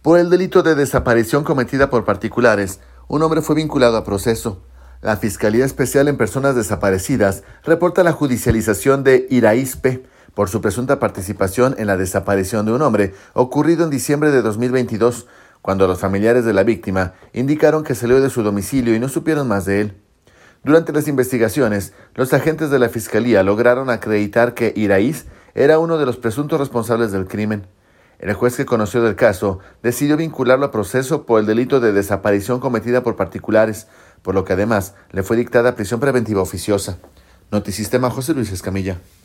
Por el delito de desaparición cometida por particulares, un hombre fue vinculado a proceso. La Fiscalía Especial en Personas Desaparecidas reporta la judicialización de Iraíz P. por su presunta participación en la desaparición de un hombre ocurrido en diciembre de 2022, cuando los familiares de la víctima indicaron que salió de su domicilio y no supieron más de él. Durante las investigaciones, los agentes de la Fiscalía lograron acreditar que Iraíz era uno de los presuntos responsables del crimen. El juez que conoció del caso decidió vincularlo a proceso por el delito de desaparición cometida por particulares, por lo que además le fue dictada prisión preventiva oficiosa. Notisistema, José Luis Escamilla.